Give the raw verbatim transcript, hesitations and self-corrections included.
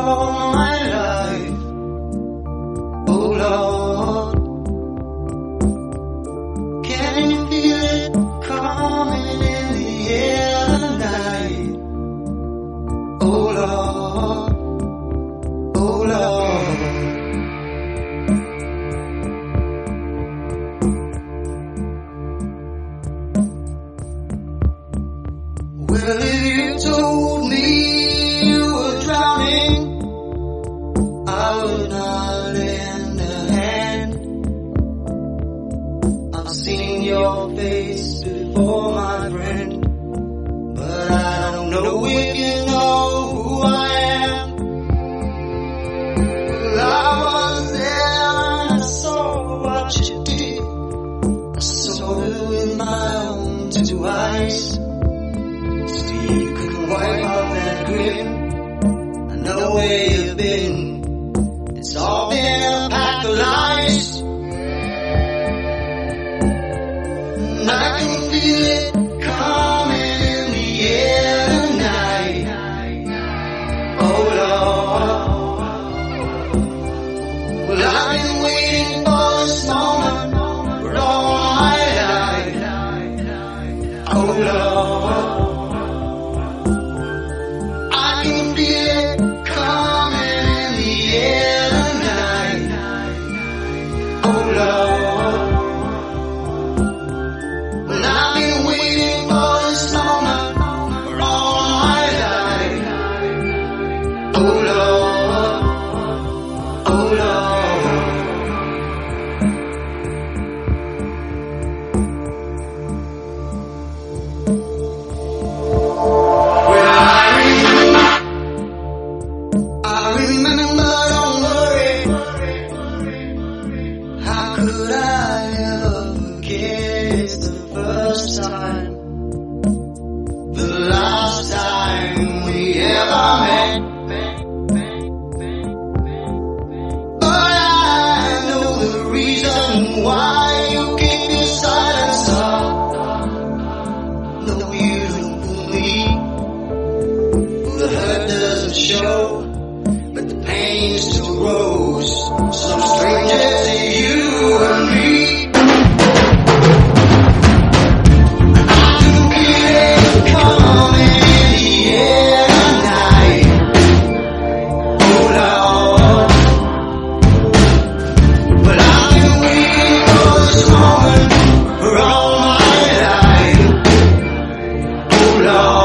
all my life. Oh Lord, can you feel it coming in the air tonight? Oh Lord, oh Lord. Well, if you told me you were drowning, I would not lend a hand. I've seen your face before, my friend, but I don't know if you know who I am. Well, I was there and I saw what you did. I saw it with my own two eyes. You couldn't wipe off that grin. I know where you've been. It's all been a pack of lies. And I can feel it coming in the air tonight. Oh Lord, well, I've been waiting for this moment for all my life. Oh Lord, Oh Lord.